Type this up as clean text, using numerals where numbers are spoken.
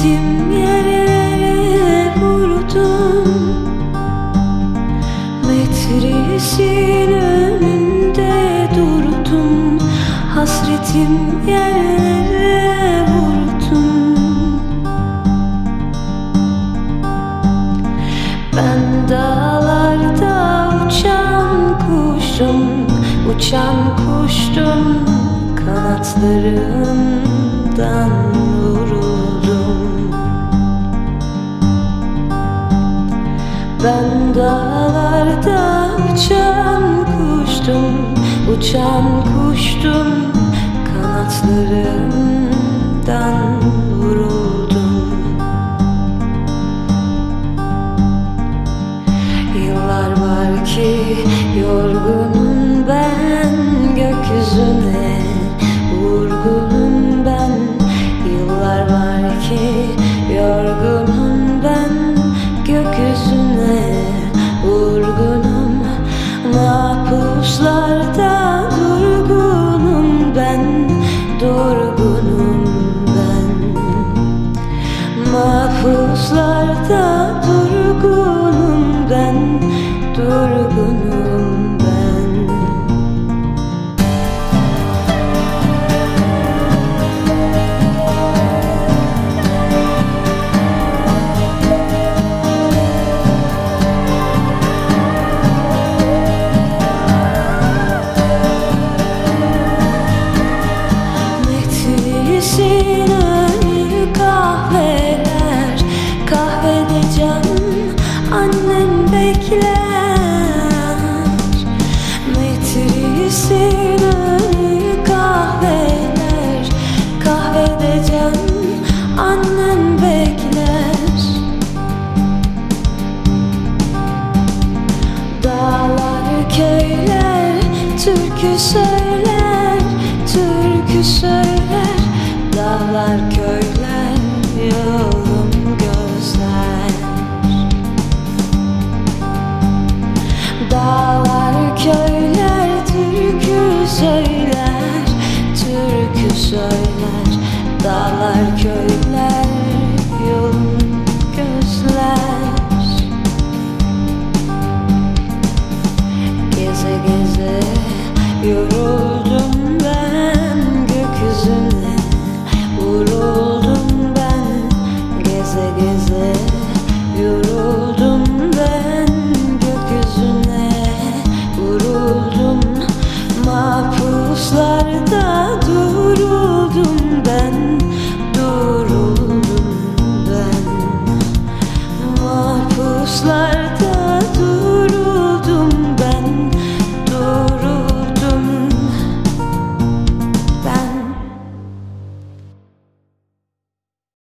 Hasretim yerlere vurdum. Metrisin önünde durdum. Hasretim yerlere vurdum. Ben dağlarda uçan kuşum, uçan kuştum. Kanatlarımdan vuruldum. Ben dağlarda uçan kuştum, uçan kuştum. Kanatlarımdan vuruldum. Yıllar var ki yorgunum ben, gökyüzüne vurgunum ben. Yıllar var ki yorgunum ben, gökyüzüne vurgunum. Mahpuslarda durgunum ben, durgunum ben. Mahpuslarda durgunum ben, durgunum ben. Metrisin önü kahveler, kahvede canım annem bekler. Metrisin önü kahveler, kahvede canım annem bekler. Dağlar köyler türkü söyler, türkü söyler. Dağlar köyler yolum gözler. Dağlar köyler türkü söyler, türkü söyler. Dağlar köyler yolum gözler. Geze geze yoruldum ben, gökyüzüne vuruldum ben. Geze geze yoruldum ben, gökyüzüne vuruldum. Mahpuslarda duruldum ben, duruldum ben. Mahpuslar